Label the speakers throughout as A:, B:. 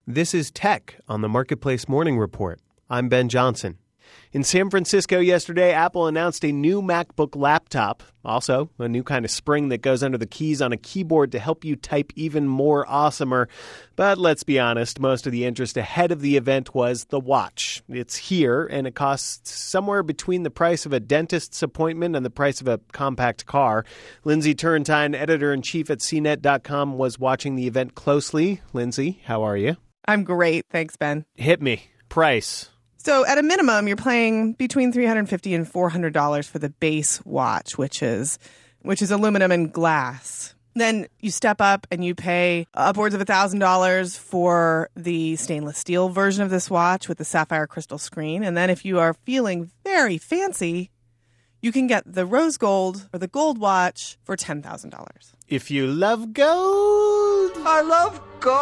A: This is Tech on the Marketplace Morning Report. I'm Ben Johnson. In San Francisco yesterday, Apple announced a new MacBook laptop. Also, a new kind of spring that goes under the keys on a keyboard to help you type even more awesomer. But let's be honest, most of the interest ahead of the event was the watch. It's here, and it costs somewhere between the price of a dentist's appointment and the price of a compact car. Lindsay Turrentine, editor-in-chief at CNET.com, was watching the event closely. Lindsay, how are you?
B: I'm great. Thanks, Ben.
A: Hit me. Price.
B: So at a minimum, you're paying between $350 and $400 for the base watch, which is aluminum and glass. Then you step up and you pay upwards of $1,000 for the stainless steel version of this watch with the sapphire crystal screen. And then if you are feeling very fancy, you can get the rose gold or the gold watch for $10,000.
A: If you love gold.
C: I love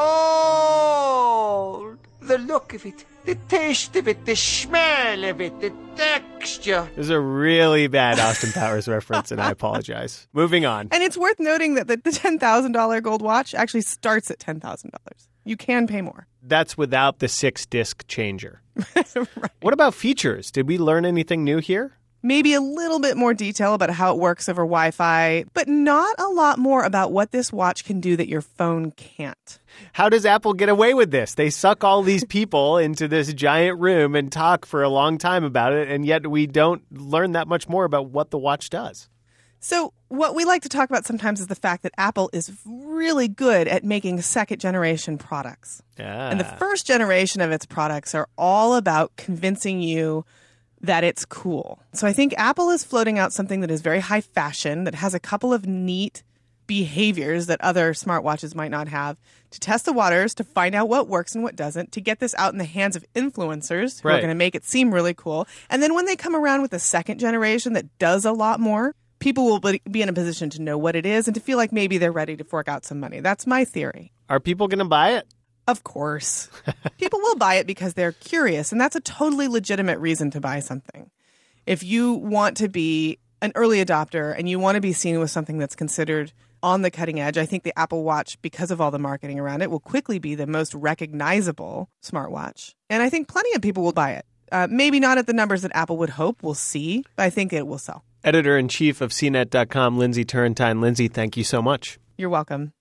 C: gold. The look of it, the taste of it, the smell of it, the texture.
A: This is a really bad Austin Powers reference, and I apologize. Moving on.
B: And it's worth noting that the $10,000 gold watch actually starts at $10,000. You can pay more.
A: That's without the 6-disc changer.
B: Right.
A: What about features? Did we learn anything new here?
B: Maybe a little bit more detail about how it works over Wi-Fi, but not a lot more about what this watch can do that your phone can't.
A: How does Apple get away with this? They suck all these people into this giant room and talk for a long time about it, and yet we don't learn that much more about what the watch does.
B: So what we like to talk about sometimes is the fact that Apple is really good at making second-generation products. And the first generation of its products are all about convincing you that it's cool. So I think Apple is floating out something that is very high fashion, that has a couple of neat behaviors that other smartwatches might not have, to test the waters, to find out what works and what doesn't, to get this out in the hands of influencers who are going to make it seem really cool. And then when they come around with a second generation that does a lot more, people will be in a position to know what it is and to feel like maybe they're ready to fork out some money. That's my theory.
A: Are people going to buy it?
B: Of course. People will buy it because they're curious, and that's a totally legitimate reason to buy something. If you want to be an early adopter and you want to be seen with something that's considered on the cutting edge, I think the Apple Watch, because of all the marketing around it, will quickly be the most recognizable smartwatch. And I think plenty of people will buy it. Maybe not at the numbers that Apple would hope. We'll see. But I think it will sell.
A: Editor-in-chief of CNET.com, Lindsay Turrentine. Lindsay, thank you so much.
B: You're welcome.